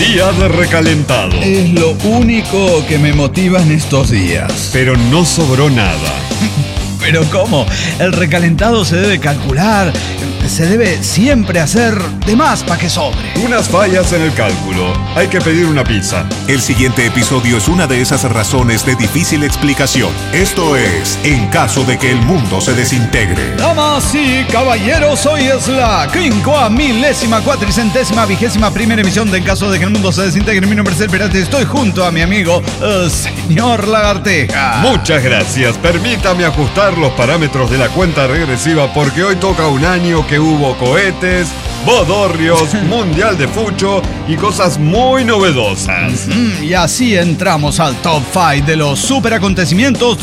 día de recalentado. Es lo único que me motiva en estos días. Pero no sobró nada. ¿Pero cómo? El recalentado se debe calcular, se debe siempre hacer de más para que sobre. Unas fallas en el cálculo. Hay que pedir una pizza. El siguiente episodio es una de esas razones de difícil explicación. Esto es En caso de que el mundo se desintegre. Damas y caballeros, hoy es la 5.420.000.000.000 emisión de En caso de que el mundo se desintegre. Mi nombre es El Pirata y estoy junto a mi amigo, el señor Lagarteja. Muchas gracias. Permítame ajustar los parámetros de la cuenta regresiva porque hoy toca un año que hubo cohetes, bodorrios, mundial de fucho y cosas muy novedosas. Y así entramos al top 5 de los super acontecimientos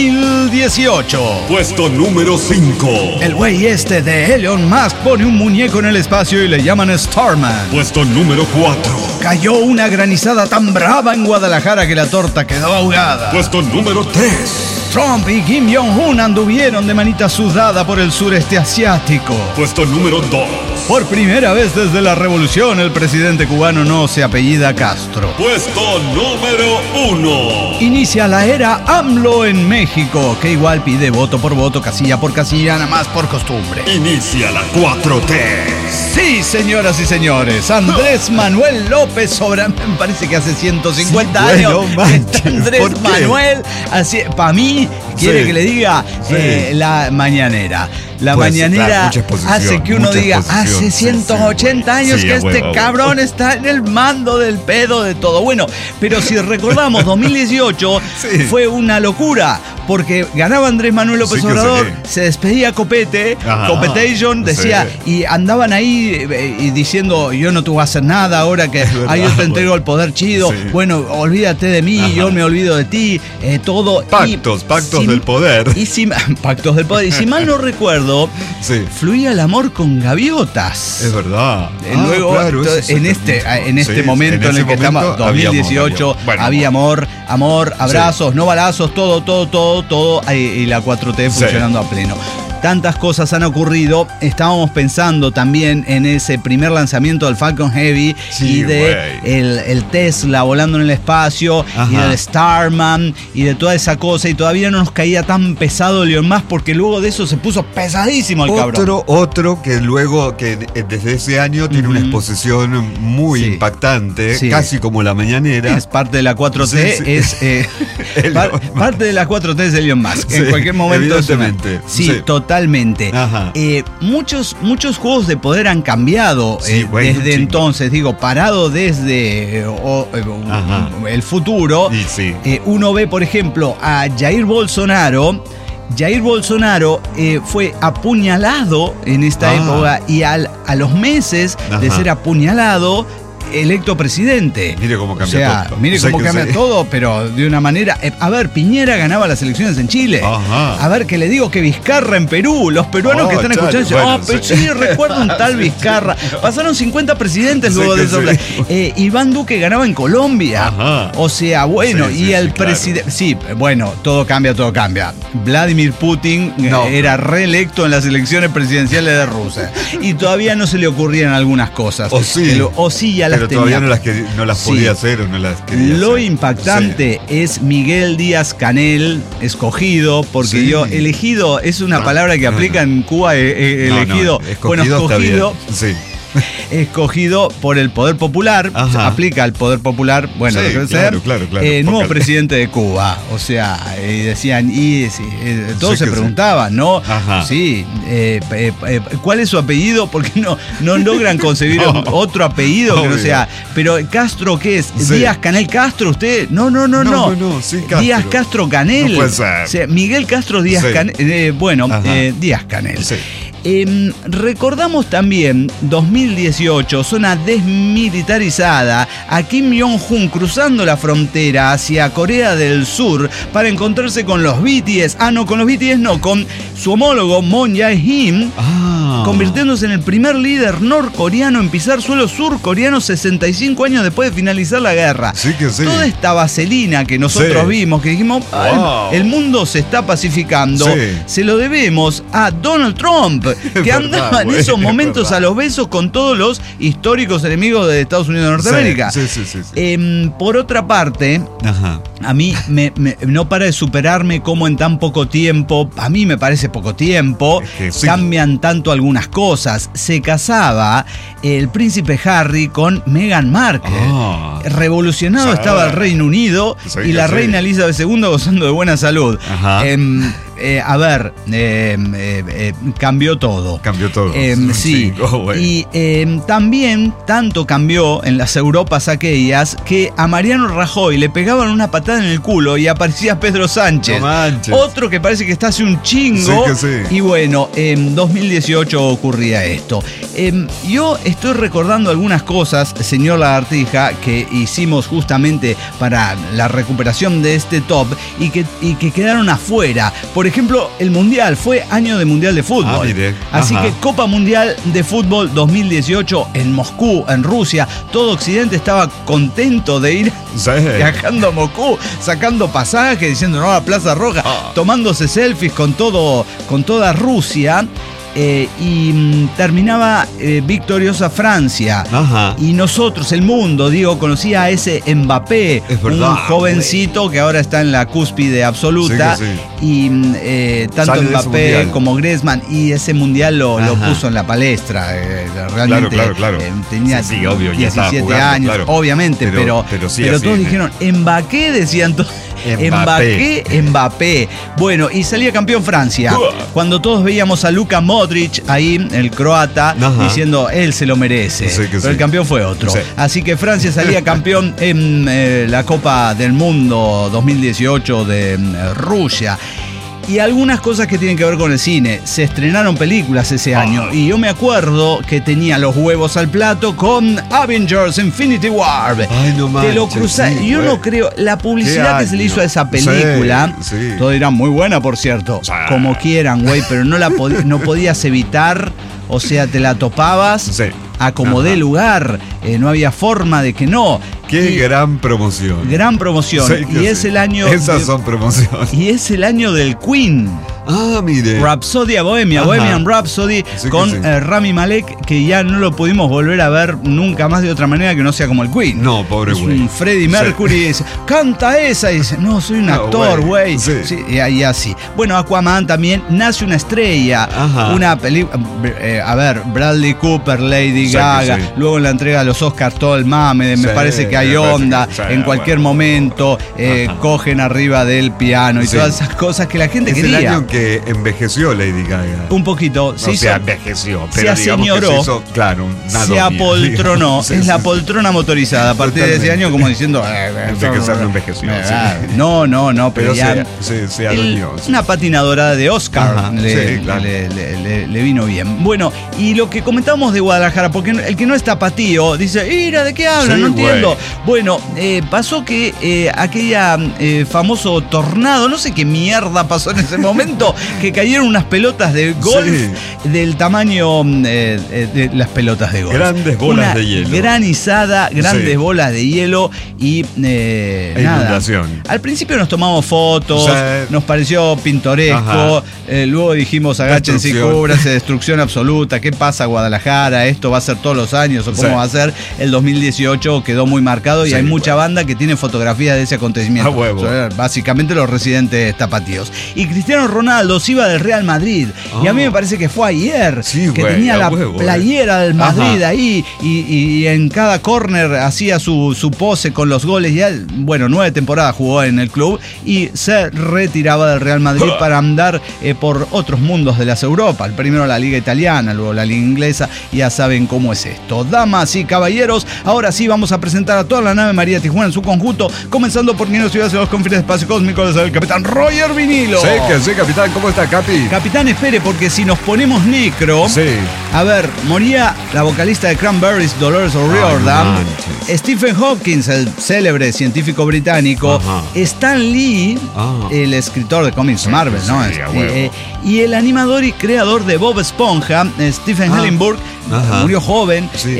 2018. Puesto número 5. El güey este de Elon Musk pone un muñeco en el espacio y le llaman Starman. Puesto número 4. Cayó una granizada tan brava en Guadalajara que la torta quedó ahogada. Puesto número 3. Trump y Kim Jong-un anduvieron de manita sudada por el sureste asiático. Puesto número 2. Por primera vez desde la revolución, el presidente cubano no se apellida Castro. Puesto número 1. Inicia la era AMLO en México, que igual pide voto por voto, casilla por casilla, nada más por costumbre. Inicia la 4T. Sí, señoras y señores, Andrés Manuel López Obrador, me parece que hace 150 años está Andrés Manuel, para mí, quiere que le diga la mañanera. La pues, mañanera hace que uno diga, hace 180 años que este cabrón está en el mando del pedo de todo. Bueno, pero si recordamos, 2018 fue una locura, porque ganaba Andrés Manuel López Obrador, se despedía Copete, Copetation, decía, y andaban ahí y diciendo, yo no te voy a hacer nada ahora que yo te entrego el poder chido, bueno, olvídate de mí, yo me olvido de ti, todo. Pactos del poder. Pactos del poder. Y si mal no recuerdo, fluía el amor con gaviotas. Es verdad. Luego, claro, en este momento en el que estamos, 2018, había amor, abrazos, no balazos, todo, y la 4T funcionando a pleno. Tantas cosas han ocurrido. Estábamos pensando también en ese primer lanzamiento del Falcon Heavy y de el Tesla volando en el espacio y del Starman y de toda esa cosa, y todavía no nos caía tan pesado Elon Musk, porque luego de eso se puso pesadísimo el cabrón. Otro que luego, que desde ese año tiene una exposición muy impactante, casi como la mañanera. Es parte de la 4T, parte de la 4T es Elon Musk. En cualquier momento. Evidentemente. Totalmente. Muchos juegos de poder han cambiado desde entonces, parado desde el futuro. Uno ve, por ejemplo, a Jair Bolsonaro. Jair Bolsonaro fue apuñalado en esta época y a los meses de ser apuñalado, electo presidente. Mire cómo cambia todo. Mire cómo cambia todo, pero de una manera. A ver, Piñera ganaba las elecciones en Chile. A ver, que le digo que Vizcarra en Perú. Los peruanos que están escuchando dicen, sí, recuerdo un tal Vizcarra. Pasaron 50 presidentes luego de eso. Iván Duque ganaba en Colombia. O sea, y el presidente. Sí, bueno, todo cambia. Vladimir Putin era reelecto en las elecciones presidenciales de Rusia. Y todavía no se le ocurrían algunas cosas. O sí, ya las pero todavía no las podía hacer o no las quería Lo hacer. impactante es Miguel Díaz-Canel, escogido, porque elegido es una palabra que aplica en Cuba, elegido. Escogido. Escogido por el poder popular, aplica al poder popular, claro. Nuevo presidente de Cuba, o sea, decían, todos se preguntaban, ¿no? ¿Cuál es su apellido? Porque no logran concebir otro apellido que no sea. Pero Castro, ¿qué es? Díaz-Canel Castro, ¿usted? No. Castro. Díaz-Castro Canel. No puede ser. O sea, Miguel Castro Díaz-Canel. Díaz-Canel. Recordamos también 2018, zona desmilitarizada, a Kim Jong-un cruzando la frontera hacia Corea del Sur para encontrarse con los BTS. Con su homólogo Moon Jae-in, convirtiéndose en el primer líder norcoreano en pisar suelo surcoreano 65 años después de finalizar la guerra. Toda esta vaselina que nosotros vimos, que dijimos, el mundo se está pacificando, se lo debemos a Donald Trump. que andaba en esos momentos a los besos con todos los históricos enemigos de Estados Unidos de Norteamérica. Sí. Por otra parte, a mí no para de superarme cómo en tan poco tiempo, a mí me parece poco tiempo, cambian tanto algunas cosas. Se casaba el príncipe Harry con Meghan Markle. Revolucionado estaba el Reino Unido y la reina Elizabeth II gozando de buena salud. Cambió todo. Sí. Y también tanto cambió en las Europas aquellas que a Mariano Rajoy le pegaban una patada en el culo y aparecía Pedro Sánchez. No otro que parece que está hace un chingo. Y bueno, en 2018 ocurría esto. Yo estoy recordando algunas cosas, señor Lagartija, que hicimos justamente para la recuperación de este top y que quedaron afuera. Por ejemplo, el Mundial fue año de Mundial de Fútbol. Así que Copa Mundial de Fútbol 2018 en Moscú, en Rusia. Todo Occidente estaba contento de ir viajando a Moscú, sacando pasajes, diciendo no a Plaza Roja, tomándose selfies con toda Rusia. Y terminaba victoriosa Francia. Y nosotros, el mundo, conocía a ese Mbappé, un jovencito que ahora está en la cúspide absoluta. Y tanto Mbappé como Griezmann, y ese mundial lo puso en la palestra. Realmente claro. Tenía obvio, 17 jugando, años, obviamente, pero todos dijeron Mbappé, decían todos. Mbappé. Bueno, y salía campeón Francia. Cuando todos veíamos a Luka Modric ahí, el croata, diciendo él se lo merece. Pero el campeón fue otro. Así que Francia salía campeón en la Copa del Mundo 2018 de Rusia. Y algunas cosas que tienen que ver con el cine. Se estrenaron películas ese año. Y yo me acuerdo que tenía los huevos al plato con Avengers Infinity War. Te lo cruzás. Yo no creo. La publicidad que se le hizo a esa película. Todos dirán, muy buena, por cierto. Como quieran, güey. Pero no podías evitar. O sea, te la topabas. Acomodé lugar. No había forma de que no. Qué gran promoción. Gran promoción. Y es el año. Esas son promociones. Y es el año del Queen. Mire. Rhapsody Bohemian Rhapsody con Rami Malek, que ya no lo pudimos volver a ver nunca más de otra manera que no sea como el Queen. No, pobre güey. Un Freddie Mercury dice, canta esa. Y dice, no, soy un actor, güey. Y así. Bueno, Aquaman también. Nace una estrella. Una película. Bradley Cooper, Lady Gaga. Luego en la entrega de los Oscars, todo el mame. Me parece que hay onda. En cualquier momento cogen arriba del piano y todas esas cosas que la gente quería. Es el año que envejeció Lady Gaga. Un poquito. Envejeció, pero se digamos aseñoró, que se hizo, se apoltronó. Es la poltrona motorizada. A partir de ese año, como diciendo... de que se envejeció. No, pero ya... Se adueñó. Una patinadora de Oscar le vino bien. Bueno, y lo que comentábamos de Guadalajara, porque el que no es tapatío dice, mira, ¿de qué hablan? No entiendo. Bueno, pasó que aquella famoso tornado, no sé qué mierda pasó en ese momento, que cayeron unas pelotas de golf del tamaño de las pelotas de golf. Grandes bolas de hielo. Granizada, grandes bolas de hielo y inundación. Al principio nos tomamos fotos, nos pareció pintoresco, luego dijimos agáchense y cúbranse, destrucción absoluta, ¿qué pasa Guadalajara? ¿Esto va a ser todos los años o cómo va a ser? El 2018 quedó muy marcado y hay mucha banda que tiene fotografías de ese acontecimiento. Básicamente los residentes tapatíos. Y Cristiano Ronaldo se iba del Real Madrid. Y a mí me parece que fue ayer que tenía la playera del Madrid ahí y en cada córner hacía su pose con los goles. Ya, 9 temporadas jugó en el club y se retiraba del Real Madrid para andar por otros mundos de las Europas. El primero la Liga Italiana, luego la Liga Inglesa. Ya saben cómo es esto. Damas y caballeros, ahora sí vamos a presentar a toda la nave María Tijuana en su conjunto, comenzando por quien nos iba a hacer los confines de espacio cósmico, el capitán Roger Vinilo. Sí, capitán, ¿cómo está, Capi? Capitán, espere, porque si nos ponemos necro, A ver, moría la vocalista de Cranberries, Dolores O'Riordan. Stephen Hawking, el célebre científico británico. Ajá. Stan Lee, el escritor de cómics Marvel, ¿no? Sí, y el animador y creador de Bob Esponja, Stephen Hillenburg, murió joven. Sí.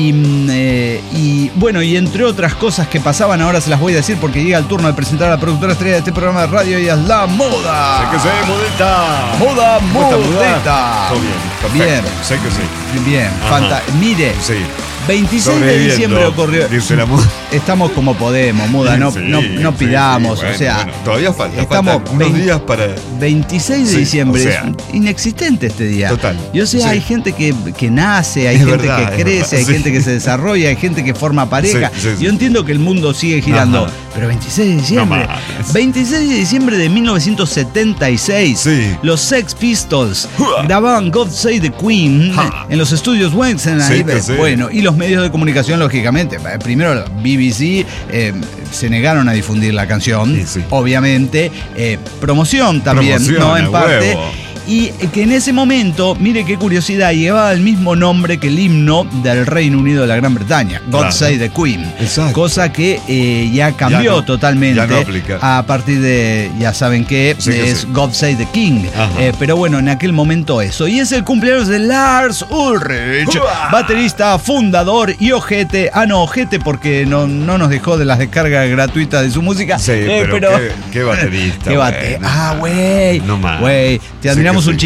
Y bueno, y entre otras cosas que pasaban, ahora se las voy a decir porque llega el turno de presentar a la productora estrella de este programa de radio. Ella es La Moda. Sé que sé, modita. Moda, ¿Cómo está, modita. Todo bien, perfecto. Bien. Sé que sí. Bien, mire, Sí. 26 de diciembre ocurrió. Dice la moda. Estamos como podemos, Muda, no pidamos, bueno, o sea, bueno, todavía falta estamos unos días para... 26 de diciembre, o sea, es inexistente este día. Total. Y o sea, hay gente que nace, hay gente verdad, que crece, hay sí. gente que se desarrolla, hay gente que forma pareja. Sí. Yo entiendo que el mundo sigue girando, pero 26 de diciembre. No 26 de diciembre de 1976, los Sex Pistols grababan God Save the Queen en los estudios Wexen. Bueno, y los medios de comunicación, lógicamente. Primero, la BBC se negaron a difundir la canción, obviamente. Promoción también, ¿no? En parte. Huevo. Y que en ese momento, mire qué curiosidad, llevaba el mismo nombre que el himno del Reino Unido de la Gran Bretaña, God Save the Queen. Exacto. Cosa que ya cambió totalmente ya no aplica. a partir de, ya saben qué, es God Save the King. Pero bueno, en aquel momento eso. Y es el cumpleaños de Lars Ulrich, baterista, fundador y ojete. Ojete porque no nos dejó de las descargas gratuitas de su música. Sí, pero qué baterista. Güey. No más. Güey, te admiramos un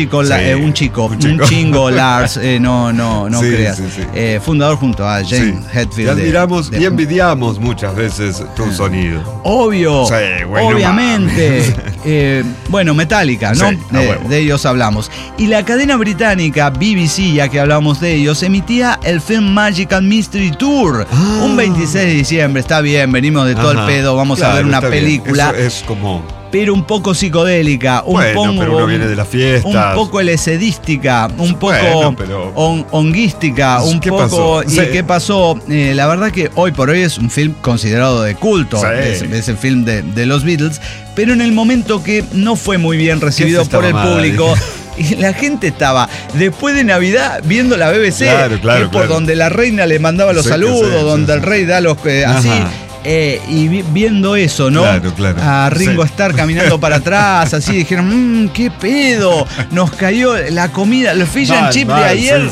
chingo, Lars, no creas. Fundador junto a James Hetfield. Te admiramos y envidiamos muchas veces tu sonido. Obvio, obviamente. Bueno, Metallica, ¿no? De ellos hablamos. Y la cadena británica BBC, ya que hablamos de ellos, emitía el film Magical Mystery Tour. Un 26 de diciembre, está bien, venimos de todo el pedo, vamos a ver una película. Eso es como... pero un poco psicodélica, pero uno viene de las fiestas. Un poco LSDística, un poco honguística, un ¿Qué poco... pasó? ¿Y qué pasó? La verdad que hoy por hoy es un film considerado de culto, es el film de los Beatles, pero en el momento que no fue muy bien recibido por el público... Y la gente estaba, después de Navidad, viendo la BBC, por donde la reina le mandaba los saludos, donde el rey da los... así... y viendo eso, ¿no? Claro. A Ringo Starr caminando para atrás, así dijeron, ¿qué pedo? Nos cayó la comida, el fish and chip de ayer.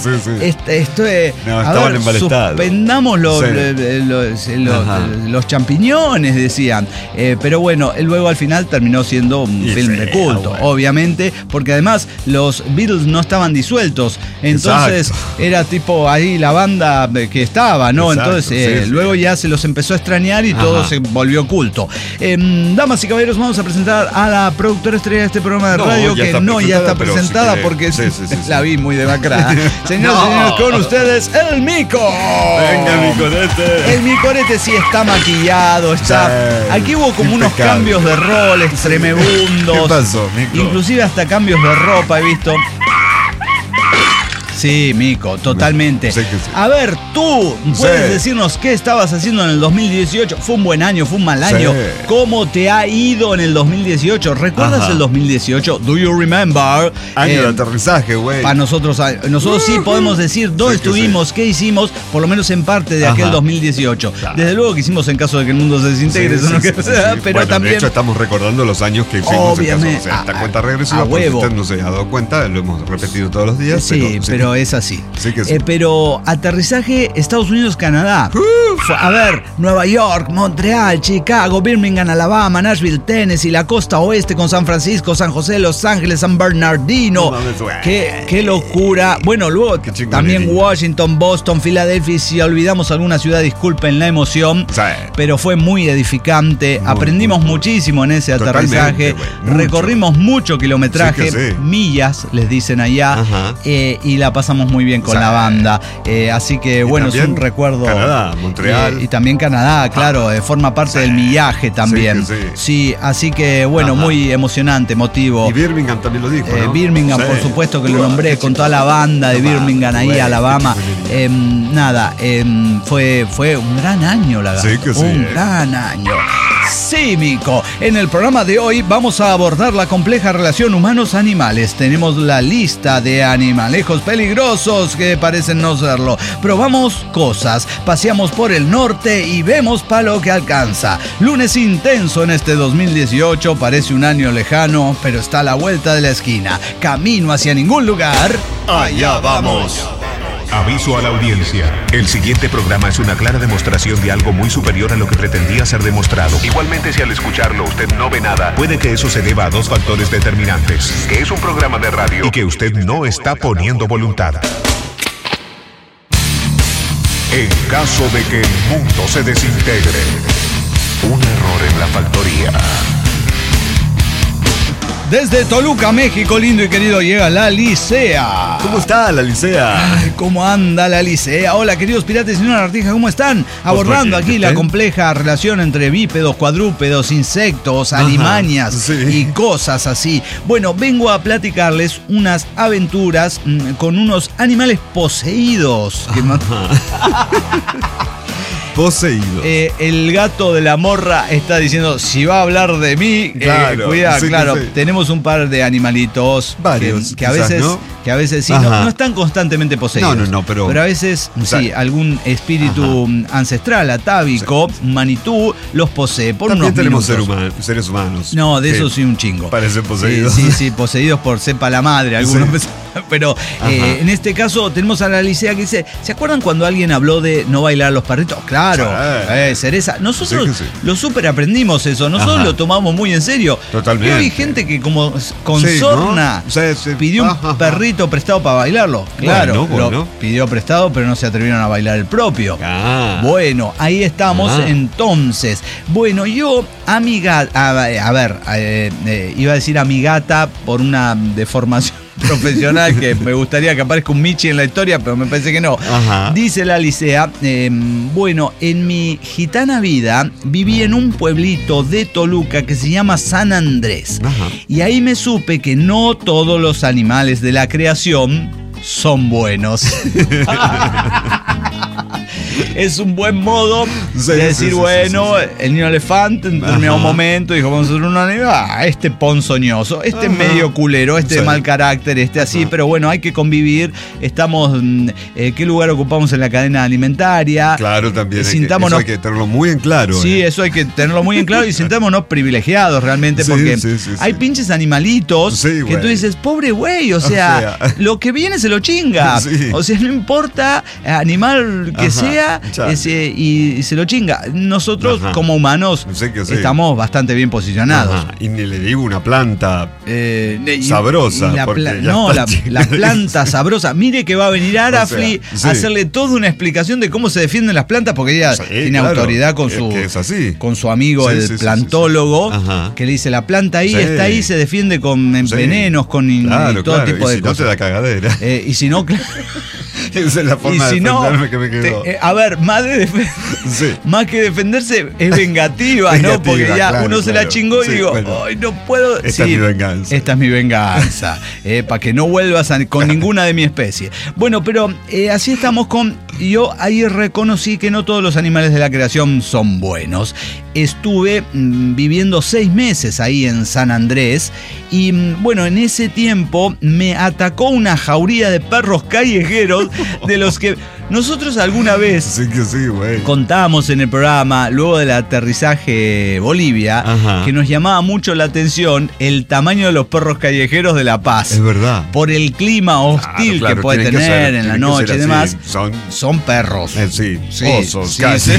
Estaban embalestados. Suspendamos los champiñones, decían. Pero bueno, luego al final terminó siendo un film de culto, obviamente, porque además los Beatles no estaban disueltos. Entonces era tipo ahí la banda que estaba, ¿no? Entonces luego ya se los empezó a extrañar y todo se volvió culto. Damas y caballeros, vamos a presentar a la productora estrella de este programa de radio, que ya está presentada porque la vi muy demacrada. Señores, con ustedes, el Mico. Venga, el Micorete. El Micorete sí está maquillado, aquí hubo como unos cambios de roles tremendos. ¿Qué pasó, Mico? Inclusive hasta cambios de ropa he visto. Sí, Mico, totalmente. A ver, tú puedes decirnos qué estabas haciendo en el 2018. ¿Fue un buen año? ¿Fue un mal año? ¿Cómo te ha ido en el 2018? ¿Recuerdas el 2018? ¿Do you remember? Año de aterrizaje, güey. Para nosotros sí podemos decir dónde estuvimos, qué hicimos, por lo menos en parte de aquel 2018. Desde luego que hicimos en caso de que el mundo se desintegre, pero bueno, también... de hecho estamos recordando los años que hicimos. Obviamente. Esta cuenta regresiva, por si usted no se ha dado cuenta, lo hemos repetido todos los días. Pero es así. Sí. Pero aterrizaje Estados Unidos, Canadá. A ver, Nueva York, Montreal, Chicago, Birmingham, Alabama, Nashville, Tennessee, la costa oeste con San Francisco, San José, Los Ángeles, San Bernardino. Qué locura. Bueno, luego también Washington, Boston, Filadelfia. Si olvidamos alguna ciudad, disculpen la emoción. Pero fue muy edificante. Aprendimos muchísimo en ese aterrizaje. Recorrimos mucho kilometraje, millas, les dicen allá. Y la pasamos muy bien con la banda. Así que bueno, es un recuerdo. Canadá, Montreal. Y también Canadá, claro, forma parte del millaje también. Sí, así que bueno, muy emocionante, emotivo. Y Birmingham también lo dijo, ¿no? Birmingham, por supuesto que lo nombré, con toda la banda de Birmingham ahí, Alabama. Fue un gran año, la verdad. Un gran año. símico. En el programa de hoy vamos a abordar la compleja relación humanos-animales. Tenemos la lista de animalejos peligrosos que parecen no serlo. Probamos cosas, paseamos por el norte y vemos pa' lo que alcanza. Lunes intenso en este 2018, parece un año lejano, pero está a la vuelta de la esquina. Camino hacia ningún lugar. Allá vamos. Aviso a la audiencia. El siguiente programa es una clara demostración de algo muy superior a lo que pretendía ser demostrado. Igualmente, si al escucharlo usted no ve nada, puede que eso se deba a dos factores determinantes: que es un programa de radio y que usted no está poniendo voluntad. En caso de que el mundo se desintegre, un error en la factoría. Desde Toluca, México, lindo y querido, llega la Licea. ¿Cómo está la Licea? Ay, ¿cómo anda la Licea? Hola, queridos piratas y una lagartija, ¿cómo están? Abordando aquí la compleja relación entre bípedos, cuadrúpedos, insectos, alimañas y cosas así. Bueno, vengo a platicarles unas aventuras con unos animales poseídos. Poseídos. El gato de la morra está diciendo, si va a hablar de mí, cuidado, sí, claro. Sí. Tenemos un par de animalitos varios, que a veces, ¿no? Que a veces sí, no están constantemente poseídos. No, pero a veces sí, algún espíritu ancestral, atávico, manitú, los posee por también unos tenemos minutos. seres humanos. No, de eso sí un chingo. Parecen poseídos. Sí, poseídos por sepa la madre, algunos. Sí. Pero en este caso tenemos a la Licea que dice, ¿se acuerdan cuando alguien habló de no bailar a los perritos? Claro, cereza. Nosotros lo súper aprendimos eso, nosotros lo tomamos muy en serio. Totalmente. Y hay gente que como con sorna pidió un perrito prestado para bailarlo. Claro, lo pidió prestado, pero no se atrevieron a bailar el propio. Bueno, ahí estamos entonces. Bueno, yo a mi gata, iba a decir a mi gata por una deformación profesional que me gustaría que aparezca un Michi en la historia, pero me parece que no. Dice la Licea, bueno, en mi gitana vida viví en un pueblito de Toluca que se llama San Andrés. Y ahí me supe que no todos los animales de la creación son buenos. Es un buen modo de decir, el niño elefante en determinado momento dijo, vamos a hacer un animal, este ponzoñoso, este medio culero, este de mal carácter, este así, pero bueno, hay que convivir, estamos, ¿qué lugar ocupamos en la cadena alimentaria? Claro, también eso hay que tenerlo muy en claro. Sí, eso hay que tenerlo muy en claro y sintámonos privilegiados realmente, porque hay pinches animalitos que tú dices, pobre güey, o sea, lo que viene se lo chinga, o sea, no importa animal que sea, y se lo chinga. Nosotros como humanos estamos bastante bien posicionados. Y ni le digo una planta sabrosa. La planta sabrosa. Mire que va a venir Arafli a hacerle toda una explicación de cómo se defienden las plantas, porque ella tiene autoridad con su amigo el plantólogo, que le dice, la planta ahí está ahí, se defiende con venenos, con todo tipo de cosas. No te da cagadera. Y si no, esa es la forma de defenderme que me quedó. A ver, más que defenderse, es vengativa, ¿no? Porque ya uno se la chingó y digo, ay, no puedo. Esta es mi venganza. Esta es mi venganza. Para que no vuelvas con ninguna de mi especie. Bueno, pero así estamos con. Yo ahí reconocí que no todos los animales de la creación son buenos. Estuve viviendo 6 meses ahí en San Andrés y bueno, en ese tiempo me atacó una jauría de perros callejeros de los que nosotros alguna vez contábamos en el programa, luego del aterrizaje Bolivia, que nos llamaba mucho la atención el tamaño de los perros callejeros de La Paz. Es verdad. Por el clima hostil que puede tener en la noche y demás. Son perros. Osos, casi.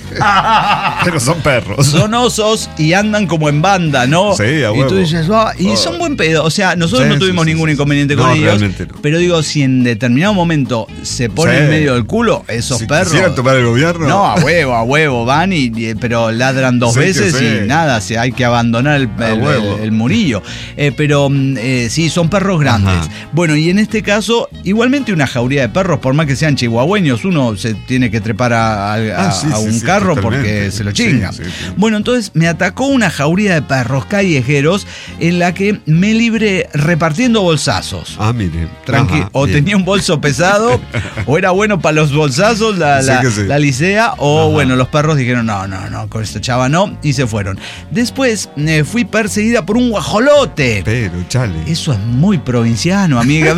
Pero son perros. Son osos y andan como en banda, ¿no? Sí, a huevo. Y tú dices, y son buen pedo. O sea, nosotros no tuvimos ningún inconveniente con ellos. No. Pero digo, si en determinado momento se ponen en medio del culo, esos perros. ¿Quisieran tomar el gobierno? No, a huevo, van pero ladran 2 veces y nada, hay que abandonar el murillo. Pero sí, son perros grandes. Bueno, y en este caso, igualmente una jauría de perros, por más que sean chihuahueños, uno se tiene que trepar a un carro perro porque se lo chinga. Sí. Bueno, entonces me atacó una jauría de perros callejeros en la que me libré repartiendo bolsazos. Ah, mire. Tranquilo. O tenía un bolso pesado, o era bueno para los bolsazos la licea, o bueno, los perros dijeron, no, con esta chava no, y se fueron. Después fui perseguida por un guajolote. Pero, chale. Eso es muy provinciano, amiga.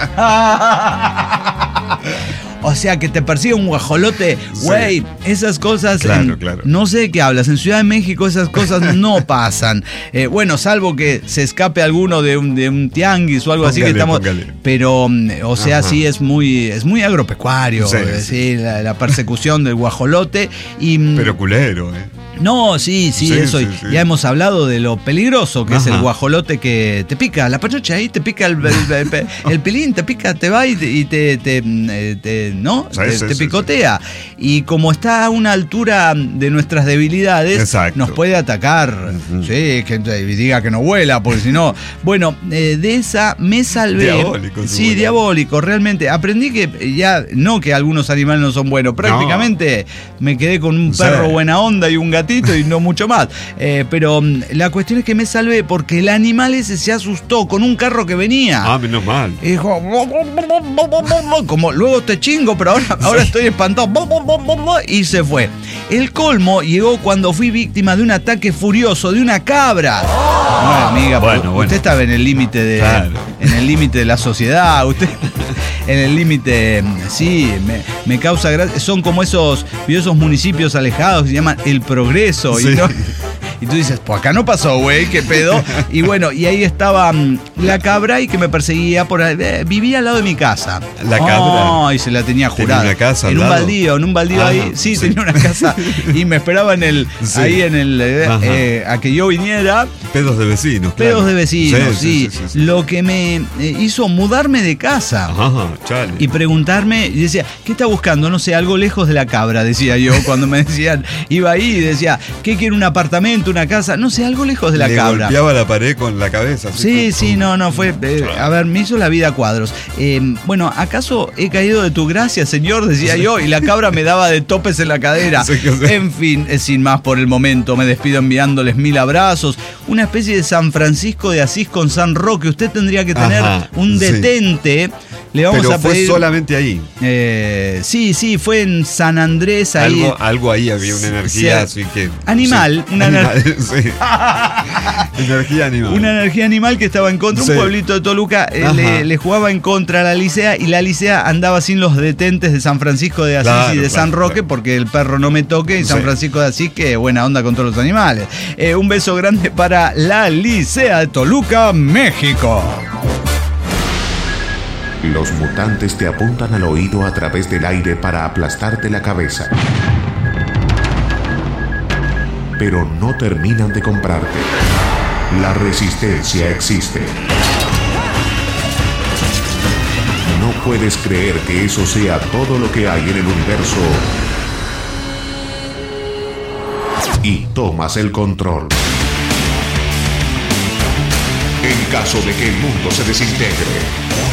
O sea, que te persigue un guajolote, güey, sí. Esas cosas, claro. No sé de qué hablas, en Ciudad de México esas cosas no pasan. Bueno, salvo que se escape alguno de un tianguis o algo así que estamos. Pero, o sea, ajá. Sí es muy agropecuario, sí. La persecución del guajolote. Pero culero, No, sí, eso. Sí. Ya hemos hablado de lo peligroso que es el guajolote que te pica. La pachocha ahí te pica el pilín, te pica, te va y te picotea. Y como está a una altura de nuestras debilidades, exacto. Nos puede atacar. Uh-huh. Sí, que diga que no vuela, porque si no. Bueno, de esa me salvé. Diabólico. Sí, diabólico, realmente. Aprendí que ya, no que algunos animales no son buenos, prácticamente me quedé con un perro buena onda y un gatito y no mucho más. Pero la cuestión es que me salvé porque el animal ese se asustó con un carro que venía. Ah, menos mal. Y dijo, como luego te chingo, pero ahora estoy espantado. Y se fue. El colmo llegó cuando fui víctima de un ataque furioso de una cabra. No, amiga, bueno. Usted estaba en el límite de. Claro. En el límite de la sociedad. Usted. En el límite, sí, me causa gracia. Son como esos municipios alejados que se llaman El Progreso. Sí. Y tú dices, pues acá no pasó, güey, qué pedo. Y bueno, y ahí estaba la cabra y que me perseguía por ahí. Vivía al lado de mi casa. ¿La cabra? Y se la tenía jurada. ¿Tenía una casa en un baldío ahí. Sí, tenía una casa. Y me esperaba ahí en el a que yo viniera. Pedos de vecinos, claro. Pedos de vecinos, sí. Lo que me hizo mudarme de casa. Ajá, chale. Y preguntarme, y decía, ¿qué está buscando? No sé, algo lejos de la cabra, decía yo, cuando me decían, iba ahí y decía, ¿qué quiere un apartamento, una casa? No sé, algo lejos de la cabra. Le golpeaba la pared con la cabeza. Sí, no, fue, a ver, me hizo la vida a cuadros. Bueno, ¿acaso he caído de tu gracia, señor? Decía yo, y la cabra me daba de topes en la cadera. En fin, sin más por el momento, me despido enviándoles 1000 abrazos, una especie de San Francisco de Asís con San Roque. Usted tendría que tener un detente. Le vamos a pedir. ¿Fue solamente ahí? Sí, fue en San Andrés. Ahí. Algo ahí había una energía así que. Animal. Sí, energía animal. Una energía animal que estaba en contra. Un pueblito de Toluca le jugaba en contra a la Licea y la Licea andaba sin los detentes de San Francisco de Asís y de San Roque porque el perro no me toque y San Francisco de Asís que buena onda con todos los animales. Un beso grande para la Licea de Toluca, México. Los mutantes te apuntan al oído a través del aire para aplastarte la cabeza. Pero no terminan de comprarte. La resistencia existe. No puedes creer que eso sea todo lo que hay en el universo. Y tomas el control. En caso de que el mundo se desintegre.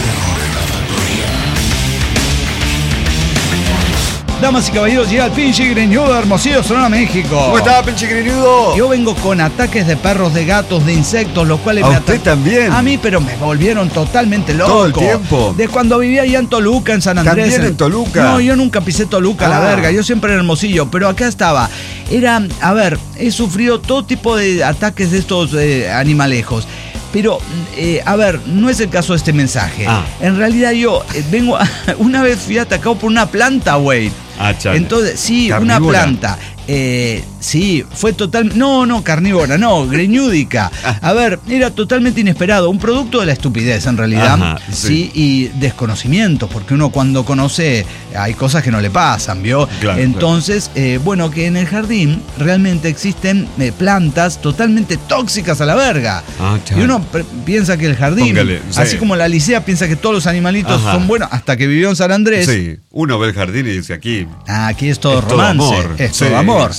Damas y caballeros, llega el pinche greñudo de Hermosillo, Sonora, México. ¿Cómo está, pinche greñudo? Yo vengo con ataques de perros, de gatos, de insectos, los cuales me atacan. ¿A usted también? A mí, pero me volvieron totalmente loco. ¿Todo el tiempo? De cuando vivía allá en Toluca, en San Andrés. ¿También en Toluca? No, yo nunca pisé Toluca, la verga. Yo siempre en Hermosillo, pero acá estaba. He sufrido todo tipo de ataques de estos animalejos. Pero, no es el caso de este mensaje. En realidad yo una vez fui atacado por una planta, güey. Entonces, sí, ¿carnívora? Una planta. Sí, fue total. No, carnívora, no, greñúdica. Era totalmente inesperado. Un producto de la estupidez, en realidad. Sí, y desconocimiento, porque uno cuando conoce hay cosas que no le pasan, ¿vio? Claro, entonces, claro. Que en el jardín realmente existen plantas totalmente tóxicas a la verga. Y uno piensa que el jardín, así como la Licea piensa que todos los animalitos son buenos, hasta que vivió en San Andrés. Sí, uno ve el jardín y dice aquí. Aquí es todo romance. Es todo amor. Sí,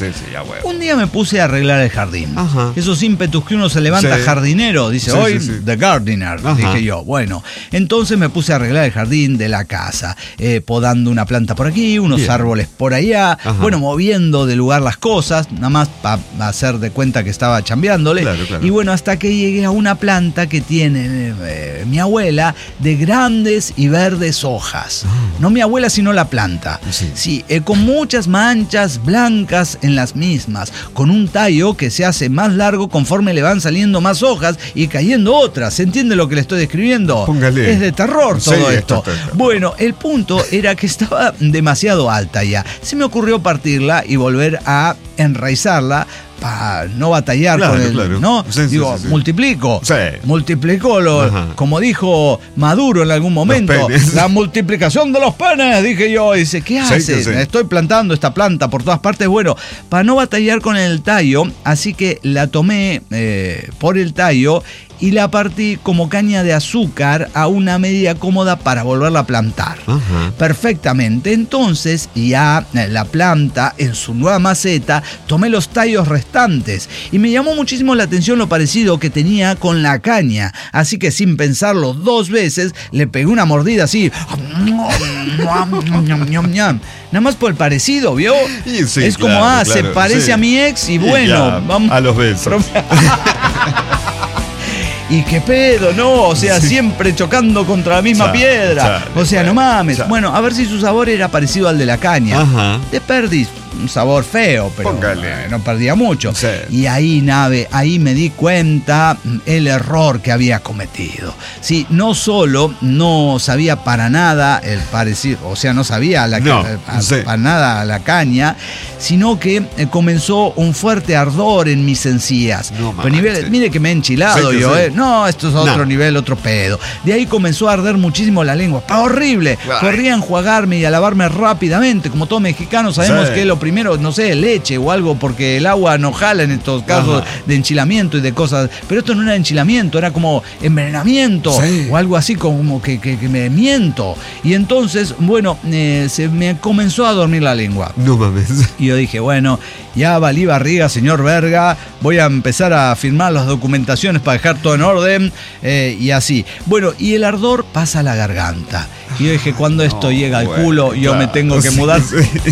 huevo. Un día me puse a arreglar el jardín. Ajá. Esos ímpetus que uno se levanta jardinero, dice, hoy The Gardener, dije yo. Bueno, entonces me puse a arreglar el jardín de la casa, podando una planta por aquí, unos árboles por allá, bueno, moviendo de lugar las cosas, nada más para hacer de cuenta que estaba chambeándole. Claro. Y bueno, hasta que llegué a una planta que tiene mi abuela de grandes y verdes hojas. No mi abuela, sino la planta. Sí, con muchas manchas blancas en las mismas, con un tallo que se hace más largo conforme le van saliendo más hojas y cayendo otras. ¿Se entiende lo que le estoy describiendo? Póngale. Es de terror todo esto. Está. Bueno, el punto era que estaba demasiado alta ya. Se me ocurrió partirla y volver a enraizarla para no batallar con el, ¿no? Digo, multiplico. Multiplico como dijo Maduro en algún momento, la multiplicación de los penes, dije yo. Y dice, ¿qué haces? Estoy plantando esta planta por todas partes. Bueno, para no batallar con el tallo, así que la tomé por el tallo y la partí como caña de azúcar a una medida cómoda para volverla a plantar. Perfectamente. Entonces, ya la planta en su nueva maceta, tomé los tallos restantes y me llamó muchísimo la atención lo parecido que tenía con la caña. Así que sin pensarlo 2 veces, le pegué una mordida así. Nada más por el parecido, ¿vio? Sí, es como, se parece a mi ex y bueno, ya, vamos a los besos. ¿Y qué pedo? No, o sea, siempre chocando contra la misma piedra. O sea, no mames. Bueno, a ver si su sabor era parecido al de la caña. De perdiz, un sabor feo, pero no perdía mucho. Y ahí me di cuenta el error que había cometido. Sí, no solo no sabía para nada el parecido, o sea, no sabía para nada la caña, sino que comenzó un fuerte ardor en mis encías. Mire que me he enchilado yo, No, esto es otro nivel, otro pedo. De ahí comenzó a arder muchísimo la lengua. ¡Horrible! Corría a enjuagarme y a lavarme rápidamente. Como todo mexicano sabemos que lo primero, no sé, leche o algo, porque el agua no jala en estos casos de enchilamiento y de cosas. Pero esto no era enchilamiento, era como envenenamiento o algo así, como que me miento. Y entonces, bueno, se me comenzó a dormir la lengua. No mames. Y yo dije, bueno, ya valí barriga, señor Verga, voy a empezar a firmar las documentaciones para dejar todo en orden, y así. Bueno, y el ardor pasa a la garganta. Y yo dije, cuando esto llega al culo, yo me tengo que mudar.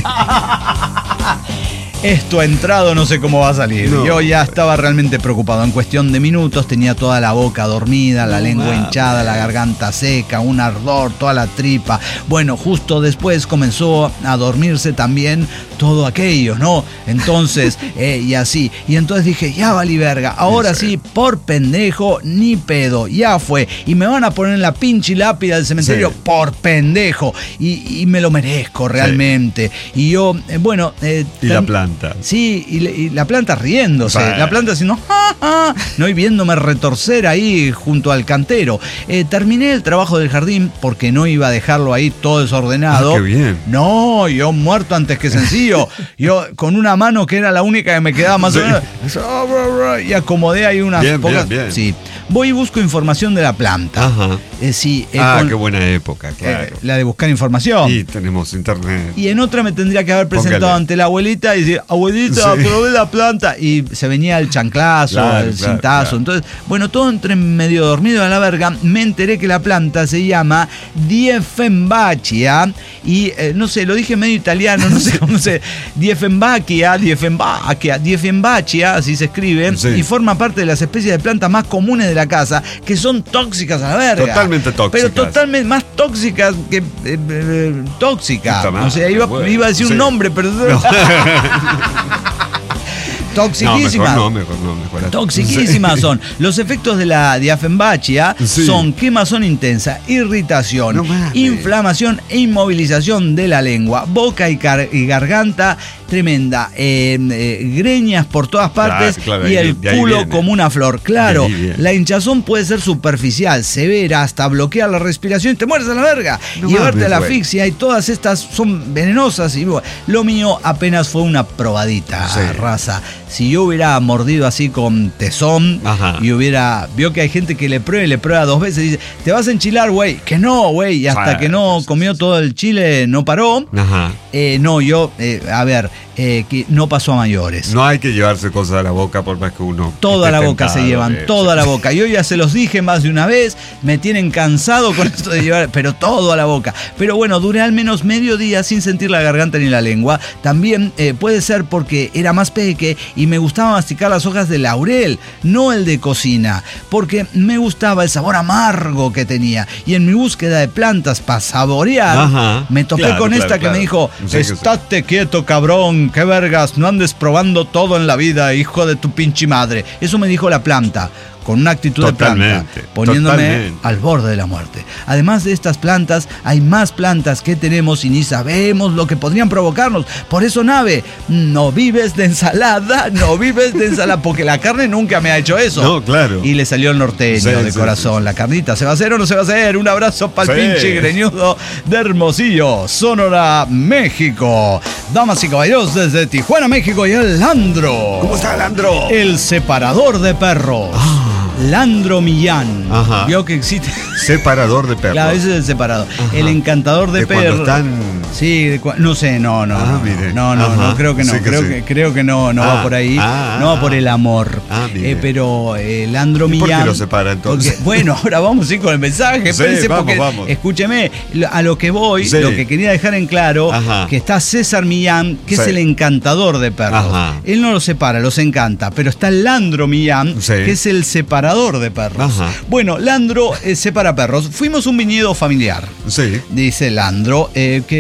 Esto ha entrado, no sé cómo va a salir. Yo ya estaba realmente preocupado. En cuestión de minutos tenía toda la boca dormida, la lengua hinchada, la garganta seca, un ardor, toda la tripa. Bueno, justo después comenzó a dormirse también todo aquello, ¿no? Entonces, y así. Y entonces dije, ya valí verga. Ahora sí, por pendejo, ni pedo. Ya fue. Y me van a poner en la pinche lápida del cementerio por pendejo. Y me lo merezco realmente. Y yo, bueno... y la planta. Sí, y la planta riéndose. La planta haciendo... no, y viéndome retorcer ahí junto al cantero. Terminé el trabajo del jardín porque no iba a dejarlo ahí todo desordenado. ¡Qué bien! No, yo muerto antes que sencillo. Yo con una mano que era la única que me quedaba más o menos. Y acomodé ahí unas pocas. Bien. Sí. Voy y busco información de la planta. Qué buena época, claro. La de buscar información. Y tenemos internet. Y en otra me tendría que haber presentado ante la abuelita y decir, abuelita, probé la planta. Y se venía el chanclazo, el cintazo. Entonces, bueno, todo entre medio dormido a la verga. Me enteré que la planta se llama Dieffenbachia. Y no sé, lo dije medio italiano, no sé cómo se. Dieffenbachia, así se escribe. Y forma parte de las especies de plantas más comunes de la casa, que son tóxicas a la verga. Totalmente tóxicas. Pero totalmente más tóxicas que tóxica. O sea, iba a decir un nombre, pero... No. Toxiquísimas. Mejor no. Toxiquísimas son. Los efectos de la Dieffenbachia son quemazón intensa, irritación, inflamación e inmovilización de la lengua, boca y garganta tremenda, greñas por todas partes y el culo como una flor. Claro, la hinchazón puede ser superficial, severa, hasta bloquear la respiración y te mueres a la verga. Llevarte a la asfixia, y todas estas son venenosas. Y lo mío apenas fue una probadita, raza. si yo hubiera mordido así con tesón y vio que hay gente que le prueba 2 veces y dice, te vas a enchilar, güey, que no, güey, y hasta que no comió todo el chile no paró. No, yo, que no pasó a mayores. No hay que llevarse cosas a la boca por más que uno. Toda la boca se llevan, toda la boca. Yo ya se los dije más de una vez, me tienen cansado con esto de llevar, pero todo a la boca. Pero bueno, duré al menos medio día sin sentir la garganta ni la lengua. También puede ser porque era más peque y me gustaba masticar las hojas de laurel, no el de cocina, porque me gustaba el sabor amargo que tenía. Y en mi búsqueda de plantas para saborear, me topé con esta que me dijo, estate quieto, cabrón, qué vergas, no andes probando todo en la vida, hijo de tu pinche madre. Eso me dijo la planta, con una actitud de planta, poniéndome al borde de la muerte. Además de estas plantas, hay más plantas que tenemos y ni sabemos lo que podrían provocarnos. Por eso, Nave, no vives de ensalada, porque la carne nunca me ha hecho eso. No, claro. Y le salió el norteño de corazón. La carnita, ¿se va a hacer o no se va a hacer? Un abrazo para el pinche greñudo de Hermosillo, Sonora, México. Damas y caballeros, desde Tijuana, México, y el Landro. ¿Cómo está Landro? El separador de perros. Landro Millán. Vio que existe. Separador de perros. Claro, ese es el separador. El encantador de perros. Están... Sí, no sé, no, creo que no. Sí, creo que no va por ahí. No va por el amor. Pero Landro Millán. ¿Por qué lo separa entonces? Porque, bueno, ahora vamos a ir con el mensaje. Vamos. Escúcheme, a lo que voy, lo que quería dejar en claro, que está César Millán, que es el encantador de perros. Él no los separa, los encanta. Pero está Landro Millán, que es el separador de perros. Bueno, Landro separa perros. Fuimos a un viñedo familiar. Sí. Dice Landro,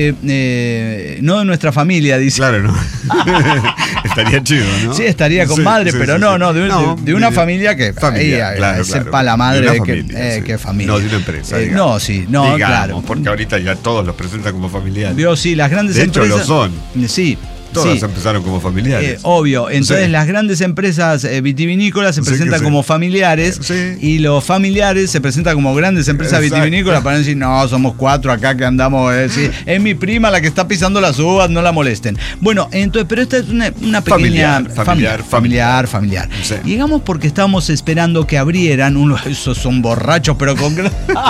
que no de nuestra familia, dice. Claro, no. Estaría chido, ¿no? Sí, estaría con madre, pero de una familia que sepa la madre que familia. No, de una empresa. Digamos, claro. Porque ahorita ya todos los presentan como familiares. Sí, las grandes empresas. De hecho, lo son. Sí. Todas empezaron como familiares. Obvio. Entonces las grandes empresas vitivinícolas se presentan como familiares y los familiares se presentan como grandes empresas vitivinícolas para decir, no, somos 4 acá que andamos. Es mi prima la que está pisando las uvas, no la molesten. Bueno, entonces, pero esta es una pequeña familiar. Sí. Llegamos porque estábamos esperando que abrieran esos son borrachos, pero con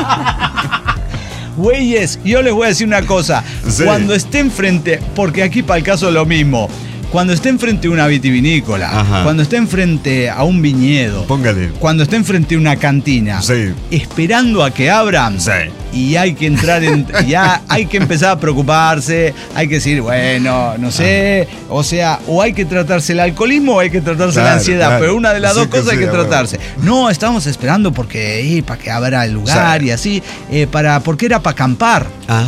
güeyes, yo les voy a decir una cosa. Cuando estén frente, porque aquí para el caso es lo mismo, cuando estén frente a una vitivinícola, cuando estén frente a un viñedo, cuando estén frente a una cantina, esperando a que abran, y hay que entrar ya hay que empezar a preocuparse, hay que decir, bueno, no sé, o sea, o hay que tratarse el alcoholismo o hay que tratarse la ansiedad, pero una de las dos cosas hay que tratarse. No, estábamos esperando porque para que abra el lugar y así, porque era para acampar.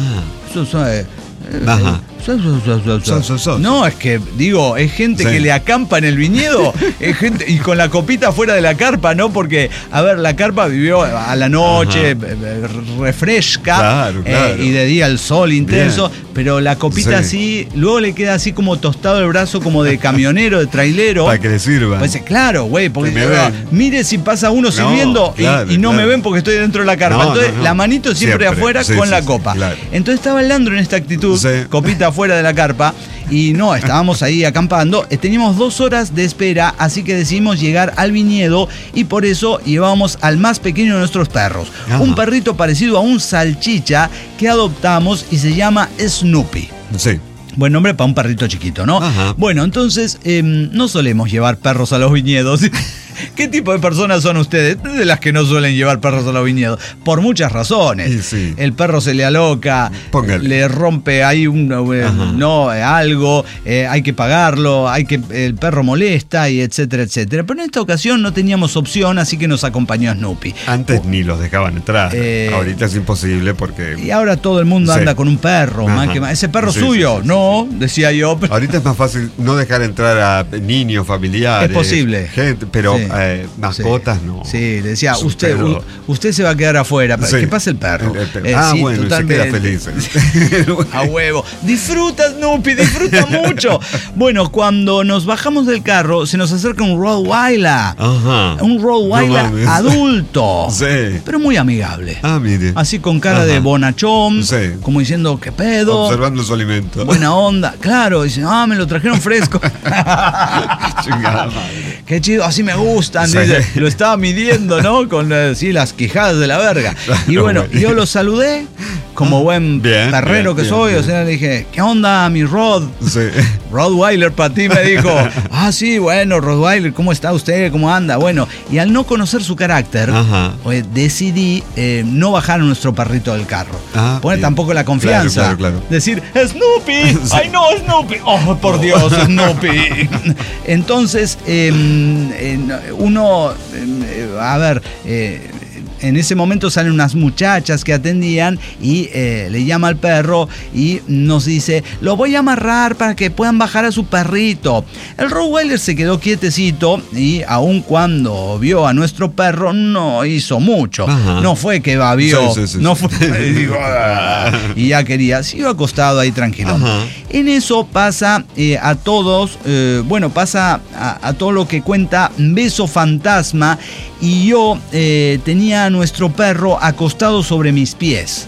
No, es que digo, es gente que le acampa en el viñedo, es gente, y con la copita fuera de la carpa, ¿no? Porque, a ver, la carpa vivió a la noche, refresca, y de día el sol intenso, pero la copita así, luego le queda así como tostado el brazo, como de camionero, de trailero. Para que le sirva. Pues claro, güey, porque mire si pasa uno sirviendo y no me ven porque estoy dentro de la carpa. Entonces la manito siempre afuera con la copa. Entonces estaba el Landro en esta actitud, copita fuera de la carpa, y no, estábamos ahí acampando. Teníamos 2 horas de espera, así que decidimos llegar al viñedo y por eso llevábamos al más pequeño de nuestros perros. Un perrito parecido a un salchicha que adoptamos y se llama Snoopy. Sí. Buen nombre para un perrito chiquito, ¿no? Bueno, entonces no solemos llevar perros a los viñedos. ¿Qué tipo de personas son ustedes? De las que no suelen llevar perros a los viñedos. Por muchas razones. El perro se le aloca, le rompe ahí algo, hay que pagarlo, el perro molesta, y etcétera, etcétera. Pero en esta ocasión no teníamos opción, así que nos acompañó Snoopy. Antes ni los dejaban entrar. Ahorita es imposible porque... Y ahora todo el mundo anda con un perro. ¿Ese perro suyo? No, decía yo. Ahorita es más fácil no dejar entrar a niños, familiares. Es posible. Gente, pero mascotas no. Sí, le decía, Es un usted se va a quedar afuera. Sí. Que pase el perro. Sí, bueno, totalmente. Se queda feliz. A huevo. Disfruta, Snoopy, disfruta mucho. Bueno, cuando nos bajamos del carro, se nos acerca un Rottweiler. Ajá. Un Rottweiler No adulto. Sí. Pero muy amigable. Mire. Así con cara de bonachón. Sí. Como diciendo, ¿qué pedo? Observando su alimento. Buena onda. Claro, dice, me lo trajeron fresco. Chingada madre. Qué chido, así me gustan. Sí. Dice, lo estaba midiendo, ¿no? Con las quijadas de la verga. Y bueno, yo lo saludé como buen perrero que soy. O sea, le dije, ¿qué onda, mi Rod? Sí. Rottweiler para ti, me dijo. Sí, bueno, Rottweiler, ¿cómo está usted? ¿Cómo anda? Bueno, y al no conocer su carácter, decidí no bajar a nuestro perrito del carro. Poner tampoco la confianza. Claro. Decir, ¡Snoopy! Sí. ¡Ay, no, Snoopy! ¡Oh, por Dios, Snoopy! Entonces, en ese momento salen unas muchachas que atendían y le llama al perro y nos dice, lo voy a amarrar para que puedan bajar a su perrito. El Rottweiler se quedó quietecito y aun cuando vio a nuestro perro no hizo mucho. No fue que babió, no fue y ya quería, siguió acostado ahí tranquilo. En eso pasa a todos, pasa a todo lo que cuenta Beso Fantasma, y yo tenía a nuestro perro acostado sobre mis pies.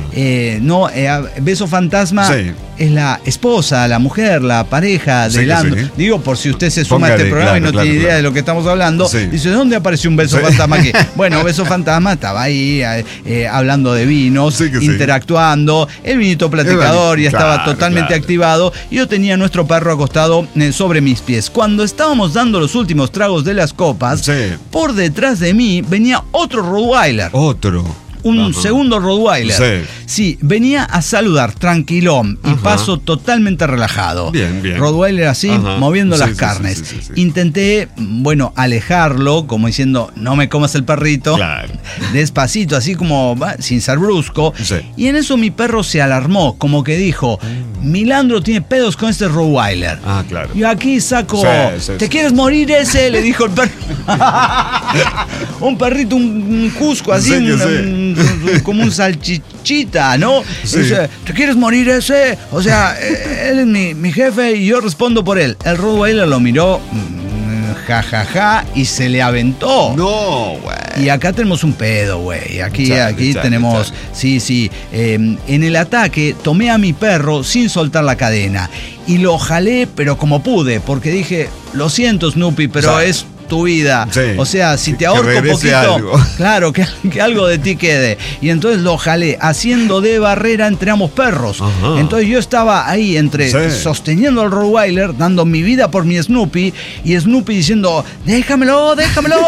Beso Fantasma es la esposa, la mujer, la pareja de Lando. Sí. Digo, por si usted se suma a este programa y no tiene idea de lo que estamos hablando, dice, ¿de dónde apareció un Beso Fantasma aquí? Bueno, Beso Fantasma estaba ahí hablando de vinos, interactuando, el vinito platicador ya estaba totalmente activado, y yo tenía a nuestro perro acostado sobre mis pies. Cuando estábamos dando los últimos tragos de las copas, por detrás de mí venía otro Rottweiler. Un segundo Rottweiler. Sí, venía a saludar tranquilón y paso totalmente relajado. Bien. Rottweiler así, moviendo las carnes. Sí. Intenté, alejarlo, como diciendo, no me comas el perrito. Claro. Despacito, así como sin ser brusco. Y en eso mi perro se alarmó, como que dijo, Milandro tiene pedos con este Rottweiler. Claro. Yo aquí saco, ¿te quieres morir ese? Le dijo el perro. Un perrito, un cusco así, como un salchichita, ¿no? Dice, ¿te quieres morir ese? O sea, él es mi jefe y yo respondo por él. El Rottweiler lo miró, jajaja, y se le aventó. No, güey. Y acá tenemos un pedo, güey. Aquí tenemos... Sí. En el ataque tomé a mi perro sin soltar la cadena y lo jalé, pero como pude, porque dije, lo siento, Snoopy, pero es tu vida. O sea, si te ahorco un poquito, algo. Claro, que algo de ti quede. Y entonces lo jalé, haciendo de barrera entre ambos perros. Entonces yo estaba ahí sosteniendo al Rottweiler, dando mi vida por mi Snoopy, y Snoopy diciendo, déjamelo.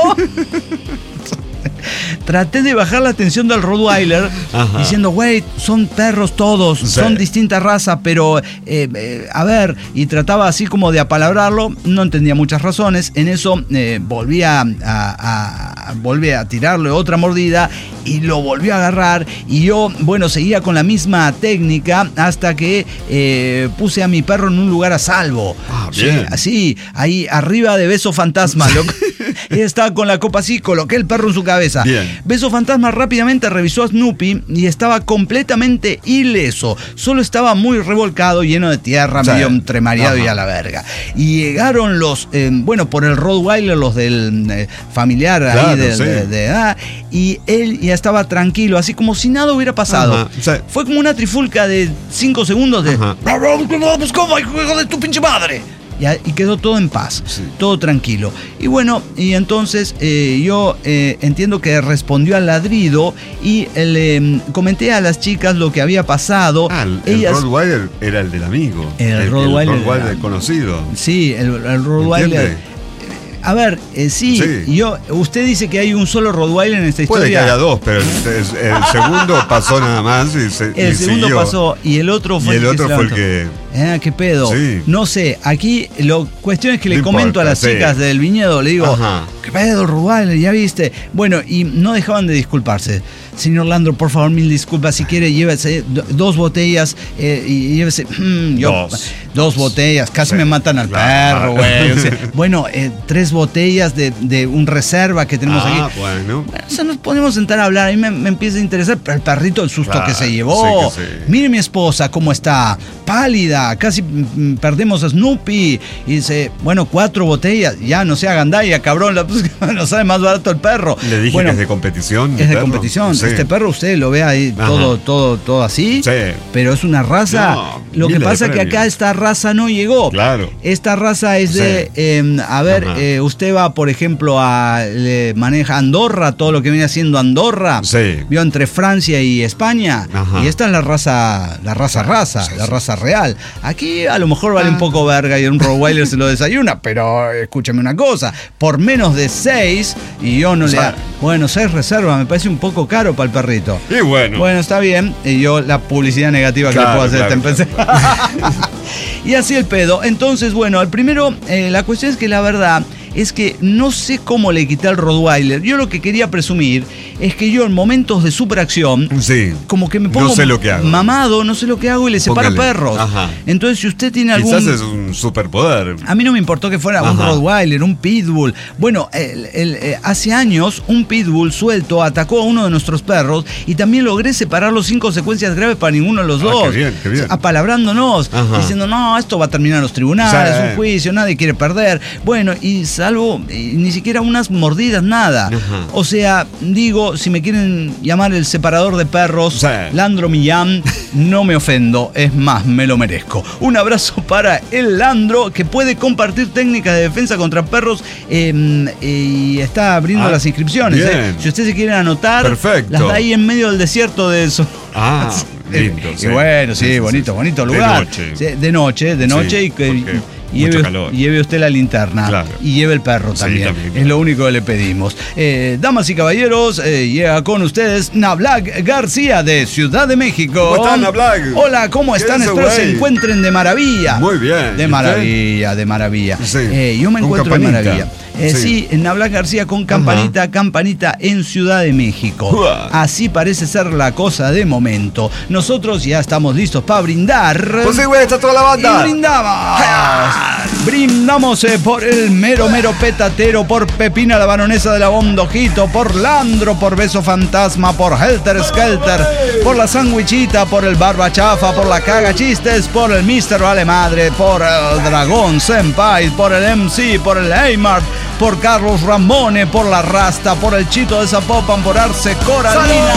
Traté de bajar la tensión del Rottweiler diciendo, güey, son perros todos, son distintas razas, pero a ver, y trataba así como de apalabrarlo, no entendía muchas razones. En eso volví a tirarle otra mordida y lo volvió a agarrar, y yo, seguía con la misma técnica hasta que puse a mi perro en un lugar a salvo. Bien. Sí, ahí arriba de Beso Fantasma. Ella estaba con la copa así, coloqué el perro en su cabeza. Bien. Beso Fantasma rápidamente revisó a Snoopy y estaba completamente ileso. Solo estaba muy revolcado, lleno de tierra, medio entremareado y a la verga. Y llegaron los, por el Rottweiler, los del familiar ahí y él ya estaba tranquilo, así como si nada hubiera pasado. Fue como una trifulca de 5 segundos de ¿cómo, hijo de tu pinche madre? Y quedó todo en paz, todo tranquilo. Y bueno, y entonces yo entiendo que respondió al ladrido y le comenté a las chicas lo que había pasado. El Rottweiler era el del amigo. El Rottweiler conocido. Sí, el Rottweiler. A ver, usted dice que hay un solo Rottweiler en esta historia. Puede que haya dos, pero el segundo pasó nada más y el segundo siguió. Pasó y el otro fue el que... ¿Qué pedo? Sí. No sé, aquí cuestión es que le comento a las chicas del viñedo, le digo, ¿qué pedo, Rottweiler? ¿Ya viste? Bueno, y no dejaban de disculparse. señor Landro, por favor, mil disculpas, si quiere llévese 2 botellas y llévese... Dos botellas, casi me matan al perro, güey. O sea, bueno, 3 botellas de un reserva que tenemos aquí. Bueno, o sea, nos podemos sentar a hablar, a mí me empieza a interesar, pero el perrito, el susto que se llevó. Sí. Mire mi esposa cómo está, pálida, casi perdemos a Snoopy. Y dice, bueno, 4 botellas, ya no sea gandalla, cabrón, nos sale más barato el perro. Le dije que es de competición. Es de competición. Sí. Este perro usted lo ve ahí todo así, sí, pero es una raza. No, lo que pasa es que acá esta raza no llegó. Claro. Esta raza es de, usted va, por ejemplo, maneja Andorra, todo lo que viene haciendo Andorra. Sí. Vio entre Francia y España. Ajá. Y esta es la raza real. Aquí a lo mejor vale un poco verga y un Rottweiler se lo desayuna, pero escúchame una cosa, por menos de 6 y yo no le da. Bueno, 6 reservas, me parece un poco caro para el perrito. Y bueno. Bueno, está bien. Y yo la publicidad negativa que le puedo hacer, empecé. Y así el pedo. Entonces, bueno, al primero, la cuestión es que la verdad es que no sé cómo le quité al Rottweiler. Yo lo que quería presumir es que yo en momentos de superacción, como que me pongo mamado, no sé lo que hago y le separo perros. Ajá. Entonces, si usted tiene algún... Quizás es un superpoder. A mí no me importó que fuera un Rottweiler, un Pitbull. Bueno, hace años un Pitbull suelto atacó a uno de nuestros perros y también logré separarlos sin consecuencias graves para ninguno de los dos. Qué bien. Apalabrándonos, diciendo, no, esto va a terminar en los tribunales, un juicio, nadie quiere perder. Bueno, y salvo ni siquiera unas mordidas, nada. O sea, digo, si me quieren llamar el separador de perros, Landro Millán, no me ofendo, es más, me lo merezco. Un abrazo para el Landro, que puede compartir técnicas de defensa contra perros y está abriendo las inscripciones. Si ustedes se quieren anotar, las da ahí en medio del desierto de eso. Lindo. Y bueno, bonito lugar. De noche. Y lleve usted la linterna y lleve el perro también. Es lo único que le pedimos. Damas y caballeros, llega con ustedes Nablag García de Ciudad de México. ¿Cómo están, Nablag? Hola, ¿cómo están? Espero se encuentren de maravilla. Muy bien. De maravilla. Yo me encuentro de maravilla. Sí, Nablag García con campanita en Ciudad de México. Así parece ser la cosa de momento. Nosotros ya estamos listos para brindar. Pues sí, güey, está toda la banda. Y brindamos por el mero petatero, por Pepina la baronesa de la Bondojito, por Landro, por Beso Fantasma, por Helter Skelter, por la Sandwichita, por el Barba Chafa, por la Caga Chistes, por el Mr. Vale Madre, por el Dragón Senpai, por el MC, por el Aymar, por Carlos Ramone, por la Rasta, por el Chito de Zapopan, por Arce Coralina.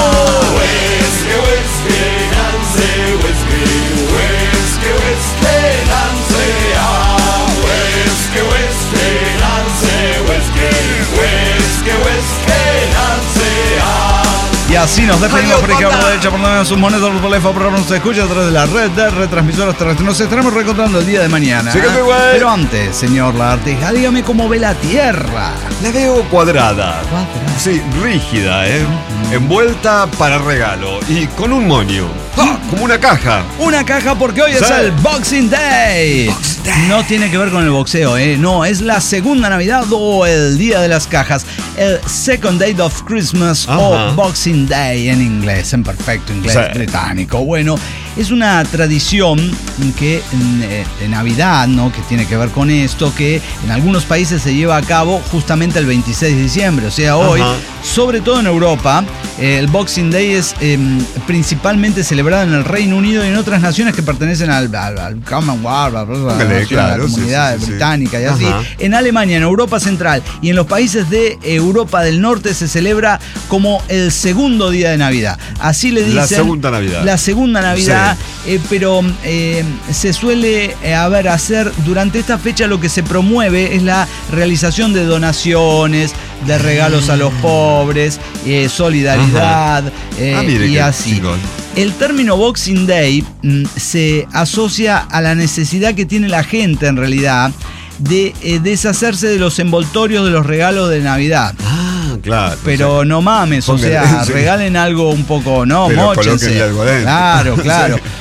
Y así nos despedimos por izquierda, por derecha, por donde sus monedas, por teléfono, por nos escucha a través de la red de retransmisoras terrestres. Nos estaremos reencontrando el día de mañana. Pero antes, señor Lagartija, dígame cómo ve la Tierra. La veo cuadrada. Sí, rígida, envuelta para regalo y con un moño. Como una caja. Una caja porque hoy es el Boxing Day. No tiene que ver con el boxeo, no, es la segunda Navidad o el Día de las Cajas. El Second Day of Christmas o Boxing Day en inglés, en perfecto inglés británico. Bueno, es una tradición que de Navidad, ¿no? Que tiene que ver con esto, que en algunos países se lleva a cabo justamente el 26 de diciembre, o sea, hoy, sobre todo en Europa, el Boxing Day es principalmente celebrado en el Reino Unido y en otras naciones que pertenecen al Commonwealth, a la comunidad británica y así. En Alemania, en Europa Central y en los países de Europa del Norte se celebra como el segundo día de Navidad. Así le dicen. La segunda Navidad. La segunda Navidad, pero se suele hacer durante esta fecha lo que se promueve es la realización de donaciones, de regalos a los pobres, solidaridad y así. Chingón. El término Boxing Day se asocia a la necesidad que tiene la gente en realidad de deshacerse de los envoltorios de los regalos de Navidad. Claro. Pero no mames, o sea, regalen algo un poco, no, móchense. Algo dentro. Claro.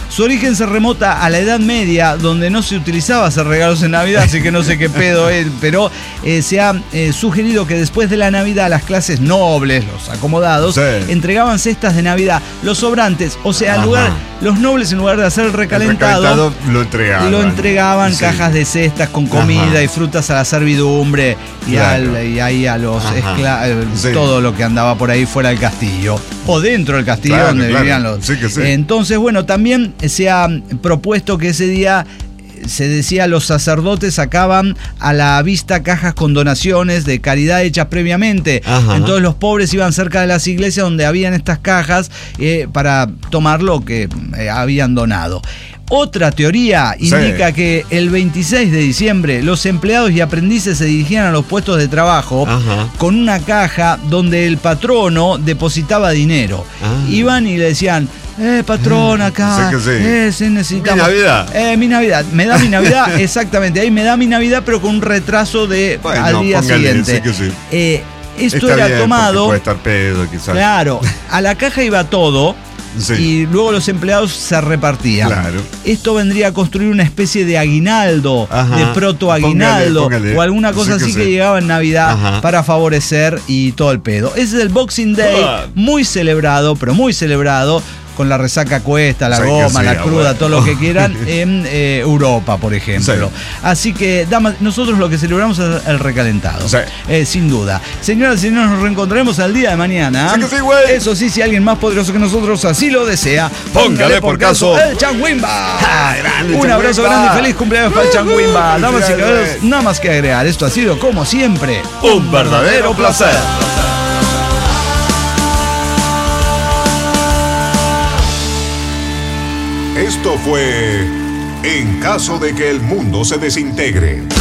Su origen se remota a la Edad Media, donde no se utilizaba hacer regalos en Navidad, así que no sé qué pedo es, pero se ha sugerido que después de la Navidad las clases nobles, los acomodados, entregaban cestas de Navidad, los sobrantes, o sea, los nobles en lugar de hacer el recalentado lo entregaban cajas de cestas con comida y frutas a la servidumbre y ahí a los todo lo que andaba por ahí fuera del castillo o dentro del castillo donde vivían los. Entonces, bueno, también se ha propuesto que ese día se decía los sacerdotes sacaban a la vista cajas con donaciones de caridad hechas previamente. Entonces los pobres iban cerca de las iglesias donde habían estas cajas para tomar lo que habían donado. Otra teoría indica que el 26 de diciembre los empleados y aprendices se dirigían a los puestos de trabajo con una caja donde el patrono depositaba dinero. Iban y le decían: patrón, acá necesitamos. Mi Navidad. Mi Navidad. Me da mi Navidad, exactamente. Ahí me da mi Navidad, pero con un retraso de al día siguiente. Esto está era bien, tomado. Puede estar pedo, quizás. Claro, a la caja iba todo. Y luego los empleados se repartían. Esto vendría a construir una especie de aguinaldo, de proto-aguinaldo, o alguna cosa así que llegaba en Navidad para favorecer y todo el pedo. Ese es el Boxing Day, muy celebrado, pero muy celebrado, con la resaca cuesta, la goma, la cruda, todo lo que quieran, en Europa, por ejemplo. Así que, damas, nosotros lo que celebramos es el recalentado. Sin duda. Señoras y señores, nos reencontraremos al día de mañana. Eso sí, si alguien más poderoso que nosotros así lo desea, póngale por caso el Changuimba. Un abrazo grande y feliz cumpleaños para el Changuimba. Damas y caballeros, nada más que agregar. Esto ha sido, como siempre, un verdadero placer. Esto fue En caso de que el mundo se desintegre.